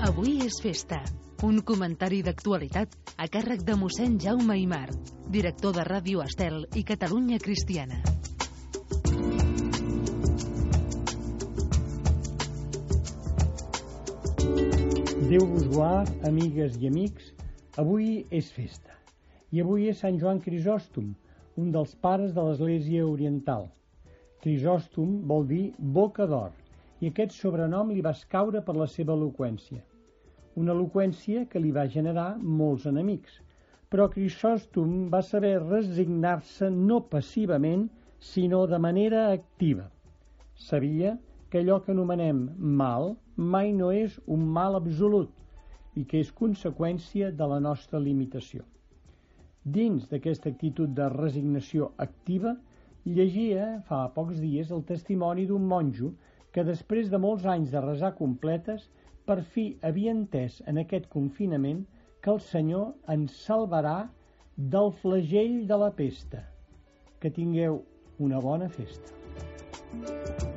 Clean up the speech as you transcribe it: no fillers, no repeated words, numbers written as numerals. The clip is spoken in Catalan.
Avui és festa. Un comentari d'actualitat a càrrec de mossèn Jaume Aimar, director de Ràdio Estel i Catalunya Cristiana. Déu vos guard, amigues i amics. Avui és festa. I avui és Sant Joan Crisòstom, un dels pares de l'Església Oriental. Crisòstom vol dir boca d'or, i aquest sobrenom li va escaure per la seva eloqüència. Una eloqüència que li va generar molts enemics. Però Crisòstom va saber resignar-se no passivament, sinó de manera activa. Sabia que allò que anomenem mal mai no és un mal absolut i que és conseqüència de la nostra limitació. Dins d'aquesta actitud de resignació activa, llegia fa pocs dies el testimoni d'un monjo que després de molts anys de resar completes, per fi havia entès en aquest confinament que el Senyor ens salvarà del flagell de la pesta. Que tingueu una bona festa.